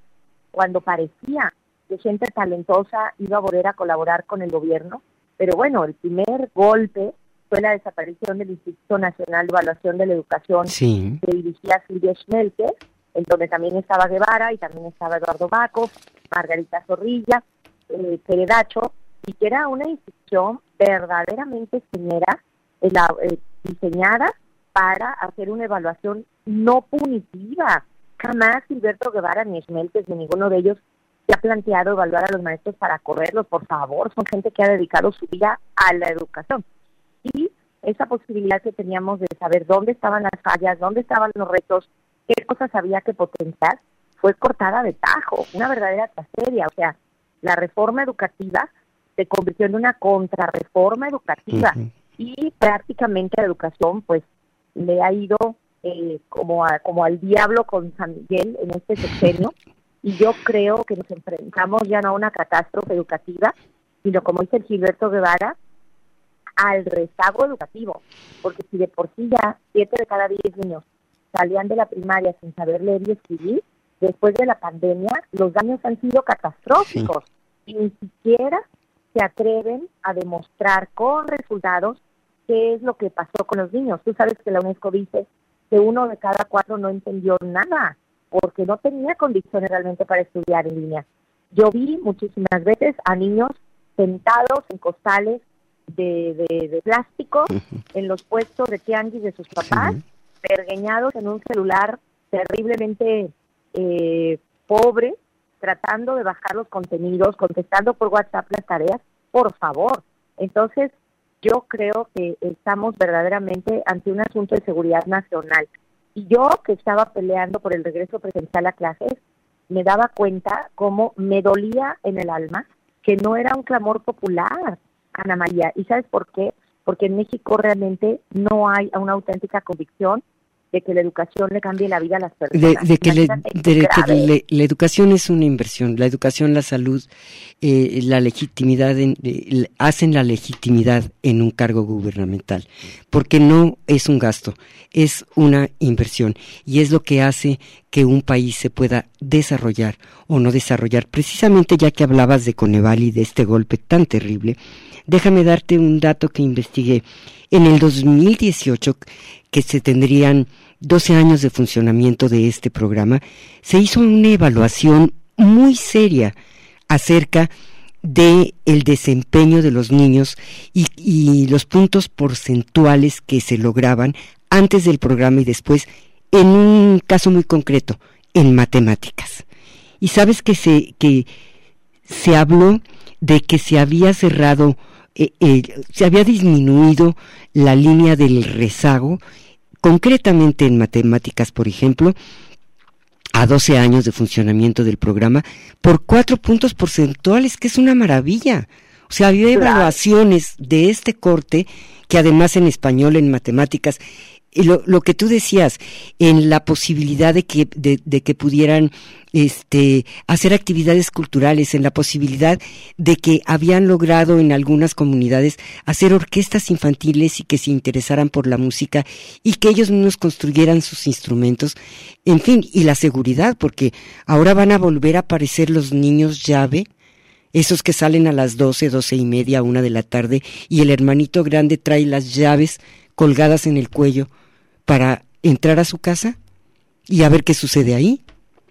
S12: cuando parecía que gente talentosa iba a volver a colaborar con el gobierno. Pero bueno, el primer golpe fue la desaparición del Instituto Nacional de Evaluación de la Educación,
S4: sí.
S12: que dirigía Silvia Schmelke, en donde también estaba Guevara y también estaba Eduardo Baco, Margarita Zorrilla, eh, Peredacho, y que era una institución verdaderamente señera, eh, la, eh, diseñada para hacer una evaluación no punitiva. Jamás Gilberto Guevara ni Schmelke, ni ninguno de ellos se ha planteado evaluar a los maestros para correrlos. Por favor, son gente que ha dedicado su vida a la educación. Y esa posibilidad que teníamos de saber dónde estaban las fallas, dónde estaban los retos, qué cosas había que potenciar, fue cortada de tajo, una verdadera tragedia. O sea, la reforma educativa se convirtió en una contrarreforma educativa, uh-huh. y prácticamente la educación pues le ha ido eh, como a, como al diablo con San Miguel en este sexenio, y yo creo que nos enfrentamos ya no a una catástrofe educativa, sino, como dice el Gilberto Guevara, al rezago educativo, porque si de por sí ya siete de cada diez niños salían de la primaria sin saber leer y escribir, después de la pandemia los daños han sido catastróficos, sí. Y ni siquiera se atreven a demostrar con resultados qué es lo que pasó con los niños. Tú sabes que la UNESCO dice que uno de cada cuatro no entendió nada, porque no tenía condiciones realmente para estudiar en línea. Yo vi muchísimas veces a niños sentados en costales de, de, de plástico, uh-huh, en los puestos de tianguis de sus papás, uh-huh, pergeñados en un celular terriblemente eh, pobre, tratando de bajar los contenidos, contestando por WhatsApp las tareas, por favor. Entonces, yo creo que estamos verdaderamente ante un asunto de seguridad nacional. Y yo, que estaba peleando por el regreso presencial a clases, me daba cuenta cómo me dolía en el alma que no era un clamor popular, Ana María. ¿Y sabes por qué? Porque en México realmente no hay una auténtica convicción de que la educación le cambie la vida a las personas.
S4: De, de que, le, de que le, la educación es una inversión, la educación, la salud, eh, la legitimidad, en, eh, hacen la legitimidad en un cargo gubernamental, porque no es un gasto, es una inversión, y es lo que hace que un país se pueda desarrollar o no desarrollar. Precisamente ya que hablabas de Coneval y de este golpe tan terrible, déjame darte un dato que investigué. En el dos mil dieciocho, que se tendrían doce años de funcionamiento de este programa, se hizo una evaluación muy seria acerca de el desempeño de los niños y, y los puntos porcentuales que se lograban antes del programa y después, en un caso muy concreto, en matemáticas. Y sabes que se, que se habló de que se había cerrado, eh, eh, se había disminuido la línea del rezago, concretamente en matemáticas, por ejemplo, a doce años de funcionamiento del programa, por cuatro puntos porcentuales, que es una maravilla. O sea, había evaluaciones de este corte, que además en español, en matemáticas, y lo, lo que tú decías, en la posibilidad de que, de, de que pudieran este, hacer actividades culturales, en la posibilidad de que habían logrado en algunas comunidades hacer orquestas infantiles y que se interesaran por la música y que ellos mismos construyeran sus instrumentos, en fin, y la seguridad, porque ahora van a volver a aparecer los niños llave, esos que salen a las doce, doce y media, una de la tarde, y el hermanito grande trae las llaves colgadas en el cuello para entrar a su casa y a ver qué sucede ahí.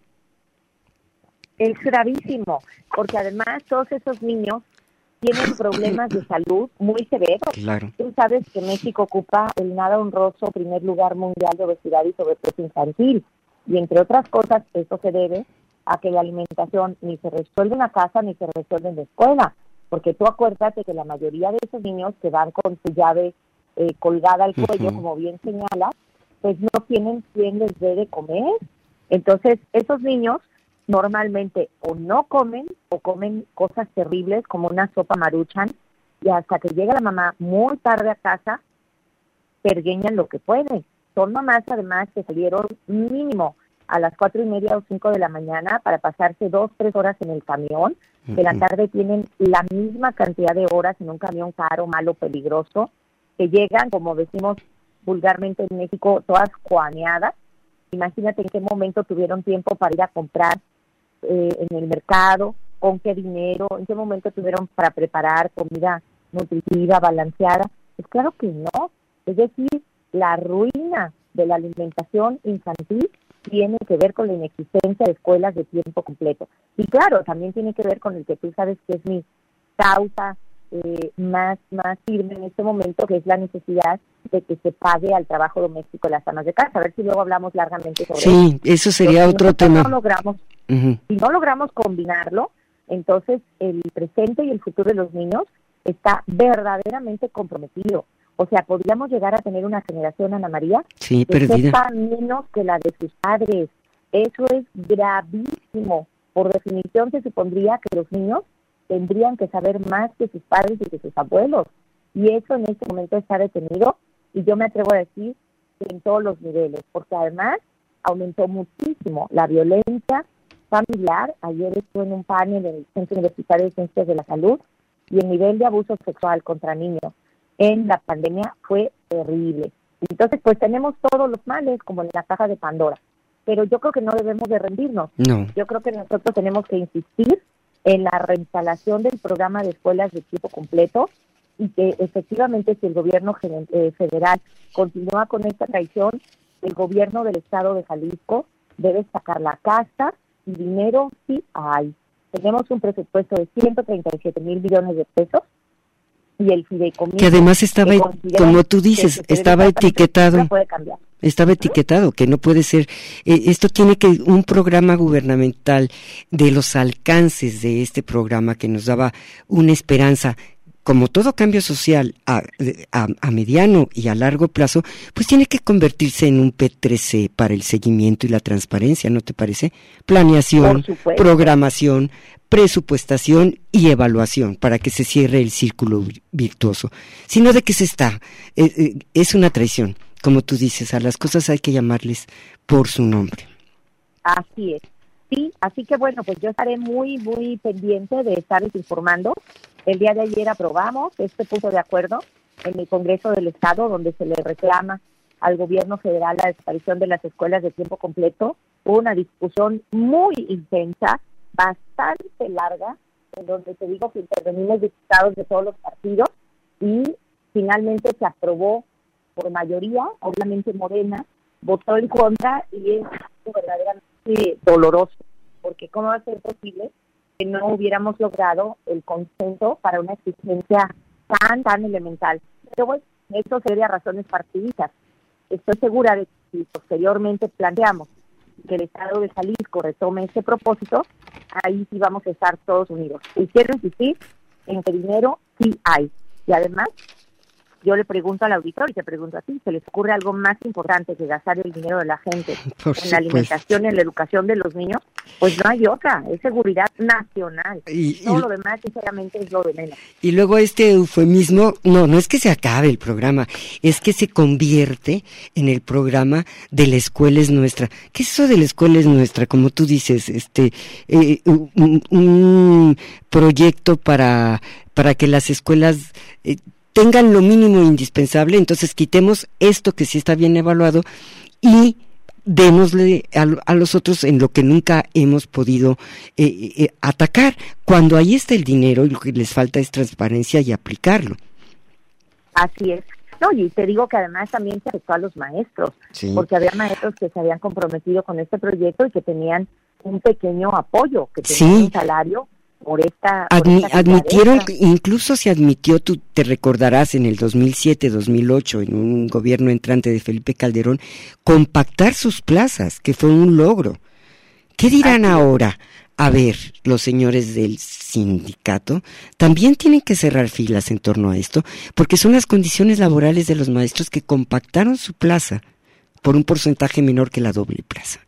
S12: Es gravísimo, porque además todos esos niños tienen problemas de salud muy severos.
S4: Claro.
S12: Tú sabes que México ocupa el nada honroso primer lugar mundial de obesidad y sobrepeso infantil, y entre otras cosas eso se debe a que la alimentación ni se resuelve en la casa ni se resuelve en la escuela, porque tú acuérdate que la mayoría de esos niños que van con su llave eh, colgada al cuello, uh-huh, como bien señala, pues no tienen quien les dé de comer. Entonces esos niños normalmente o no comen o comen cosas terribles como una sopa Maruchan, y hasta que llega la mamá muy tarde a casa pergueñan lo que pueden. Son mamás además que salieron mínimo a las cuatro y media o cinco de la mañana para pasarse dos, tres horas en el camión. Uh-huh. De la tarde tienen la misma cantidad de horas en un camión caro, malo, peligroso, que llegan, como decimos vulgarmente en México, todas juaneadas. Imagínate en qué momento tuvieron tiempo para ir a comprar eh, en el mercado, con qué dinero, en qué momento tuvieron para preparar comida nutritiva, balanceada. Pues claro que no. Es decir, la ruina de la alimentación infantil tiene que ver con la inexistencia de escuelas de tiempo completo. Y claro, también tiene que ver con el que tú sabes que es mi causa eh, más, más firme en este momento, que es la necesidad de que se pague al trabajo doméstico de las amas de casa. A ver si luego hablamos largamente sobre
S4: sí, eso. Sí, eso sería
S12: Pero
S4: otro
S12: si
S4: tema.
S12: No logramos, uh-huh. Si no logramos combinarlo, entonces el presente y el futuro de los niños está verdaderamente comprometido. O sea, podríamos llegar a tener una generación, Ana María,
S4: sí,
S12: que
S4: perdida.
S12: sepa menos que la de sus padres. Eso es gravísimo. Por definición se supondría que los niños tendrían que saber más que sus padres y que sus abuelos. Y eso en este momento está detenido, y yo me atrevo a decir que en todos los niveles, porque además aumentó muchísimo la violencia familiar. Ayer estuve en un panel en el Centro Universitario de Ciencias de la Salud y el nivel de abuso sexual contra niños en la pandemia fue terrible. Entonces, pues tenemos todos los males como en la caja de Pandora, pero yo creo que no debemos de rendirnos.
S4: No.
S12: Yo creo que nosotros tenemos que insistir en la reinstalación del programa de escuelas de tiempo completo y que efectivamente si el gobierno federal continúa con esta traición, el gobierno del estado de Jalisco debe sacar la casta y dinero sí hay. Tenemos un presupuesto de ciento treinta y siete mil millones de pesos y el fideicomiso,
S4: que además estaba,
S12: que
S4: como tú dices,
S12: que
S4: estaba etiquetado,
S12: puede cambiar.
S4: Estaba etiquetado, que no puede ser. Eh, esto tiene que, un programa gubernamental de los alcances de este programa que nos daba una esperanza, como todo cambio social a, a, a mediano y a largo plazo, pues tiene que convertirse en un P tres C para el seguimiento y la transparencia, ¿no te parece? Planeación, programación, presupuestación y evaluación para que se cierre el círculo virtuoso. Sino de que se está, eh, eh, es una traición. Como tú dices, a las cosas hay que llamarles por su nombre.
S12: Así es. Sí, así que bueno, pues yo estaré muy, muy pendiente de estarles informando. El día de ayer aprobamos este punto de acuerdo en el Congreso del Estado, donde se le reclama al gobierno federal la desaparición de las escuelas de tiempo completo. Hubo una discusión muy intensa, bastante larga, en donde te digo que intervenimos diputados de todos los partidos y finalmente se aprobó por mayoría. Obviamente Morena votó en contra y es verdaderamente doloroso, porque ¿cómo va a ser posible que no hubiéramos logrado el consenso para una exigencia tan, tan elemental? Pero bueno, eso sería razones partidistas. Estoy segura de que si posteriormente planteamos que el Estado de Jalisco retome ese propósito, ahí sí vamos a estar todos unidos. Y quiero insistir en que dinero sí hay. Y además, yo le pregunto al auditor y te pregunto a ti, ¿se les ocurre algo más importante que gastar el dinero de la gente
S4: Por
S12: en la alimentación y en la educación de los niños? Pues no hay otra, es seguridad nacional.
S4: Y,
S12: Todo
S4: y,
S12: lo demás, sinceramente, es lo de menos.
S4: Y luego este eufemismo, no, no es que se acabe el programa, es que se convierte en el programa de la escuela es nuestra. ¿Qué es eso de la escuela es nuestra? Como tú dices, este, eh, un, un proyecto para, para que las escuelas Eh, tengan lo mínimo indispensable, entonces quitemos esto que sí está bien evaluado y démosle a, a los otros en lo que nunca hemos podido eh, eh, atacar. Cuando ahí está el dinero y lo que les falta es transparencia y aplicarlo.
S12: Así es. No, y te digo que además también se afectó a los maestros,
S4: sí,
S12: porque había maestros que se habían comprometido con este proyecto y que tenían un pequeño apoyo, que tenían
S4: sí.
S12: un salario por esta...
S4: Admi-
S12: por esta
S4: admitieron,
S12: extra.
S4: incluso se admitió, tú te recordarás, en el dos mil siete, dos mil ocho, en un gobierno entrante de Felipe Calderón, compactar sus plazas, que fue un logro. ¿Qué dirán
S12: Así
S4: ahora? A ver, los señores del sindicato también tienen que cerrar filas en torno a esto, porque son las condiciones laborales de los maestros que compactaron su plaza por un porcentaje menor que la doble plaza.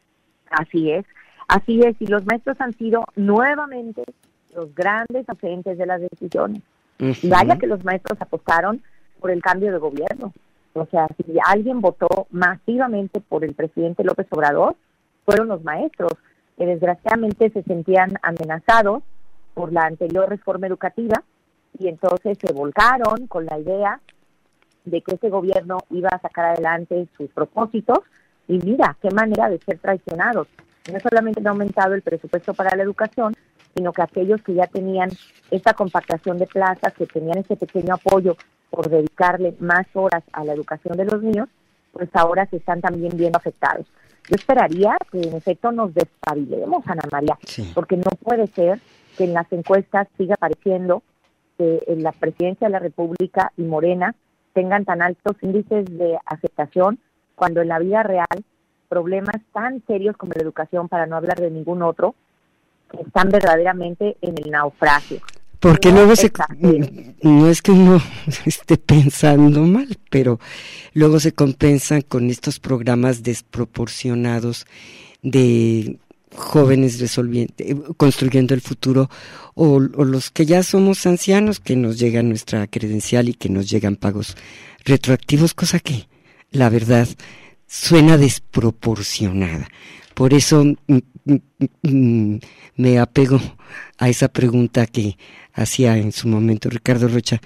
S12: Así es. Así es, y los maestros han sido nuevamente los grandes agentes de las decisiones.
S4: Uh-huh.
S12: Y vaya que los maestros apostaron por el cambio de gobierno. O sea, si alguien votó masivamente por el presidente López Obrador, fueron los maestros, que desgraciadamente se sentían amenazados por la anterior reforma educativa y entonces se volcaron con la idea de que ese gobierno iba a sacar adelante sus propósitos y mira, qué manera de ser traicionados. No solamente han aumentado el presupuesto para la educación, sino que aquellos que ya tenían esta compactación de plazas, que tenían ese pequeño apoyo por dedicarle más horas a la educación de los niños, pues ahora se están también viendo afectados. Yo esperaría que en efecto nos despabilemos, Ana María,
S4: sí,
S12: porque no puede ser que en las encuestas siga apareciendo que en la presidencia de la República y Morena tengan tan altos índices de aceptación, cuando en la vida real problemas tan serios como la educación, para no hablar de ningún otro, están verdaderamente en el naufragio.
S4: Porque
S12: no
S4: luego se,
S12: exagero.
S4: no es que uno esté pensando mal, pero luego se compensan con estos programas desproporcionados de jóvenes resolviendo, construyendo el futuro, o, o los que ya somos ancianos, que nos llega nuestra credencial y que nos llegan pagos retroactivos, cosa que, la verdad, suena desproporcionada. Por eso me apego a esa pregunta que hacía en su momento Ricardo Rocha.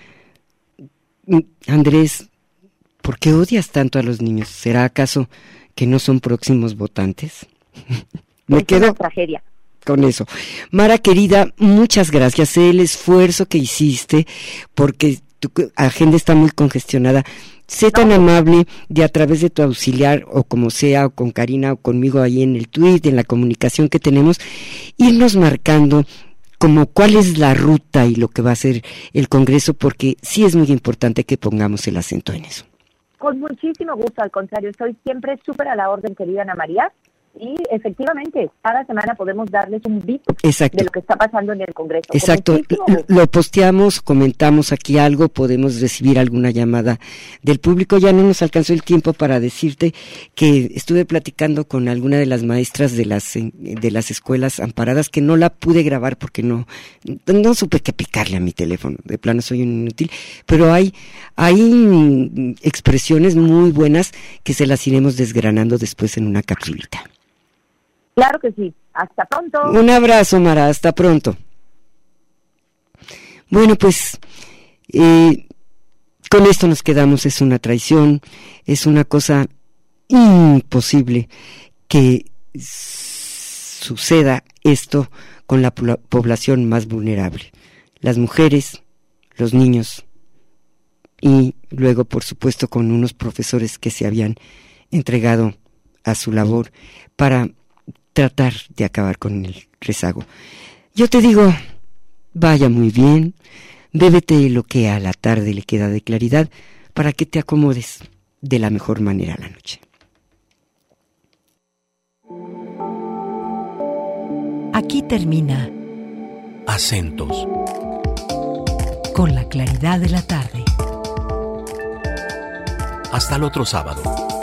S4: Andrés, ¿por qué odias tanto a los niños? ¿Será acaso que no son próximos votantes? Me quedo
S12: una tragedia
S4: con eso. Mara querida, muchas gracias. El esfuerzo que hiciste, porque tu agenda está muy congestionada. Sé tan amable de a través de tu auxiliar, o como sea, o con Karina, o conmigo ahí en el tweet, en la comunicación que tenemos, irnos marcando como cuál es la ruta y lo que va a ser el Congreso, porque sí es muy importante que pongamos el acento en eso.
S12: Con muchísimo gusto, al contrario, estoy siempre súper a la orden, querida Ana María. Y efectivamente, cada semana podemos darles un beat
S4: Exacto.
S12: de lo que está pasando en el Congreso.
S4: Exacto, lo posteamos, comentamos aquí algo, podemos recibir alguna llamada del público. Ya no nos alcanzó el tiempo para decirte que estuve platicando con alguna de las maestras de las de las escuelas amparadas, que no la pude grabar porque no no supe qué picarle a mi teléfono, de plano soy un inútil, pero hay hay expresiones muy buenas que se las iremos desgranando después en una capsulita.
S12: Claro que sí. Hasta pronto.
S4: Un abrazo, Mara. Hasta pronto. Bueno, pues eh, con esto nos quedamos. Es una traición, es una cosa imposible que suceda esto con la población más vulnerable. Las mujeres, los niños y luego, por supuesto, con unos profesores que se habían entregado a su labor para tratar de acabar con el rezago. Yo te digo, vaya muy bien, bébete lo que a la tarde le queda de claridad para que te acomodes de la mejor manera a la noche.
S1: Aquí termina
S2: Acentos
S1: con la claridad de la tarde.
S2: Hasta el otro sábado.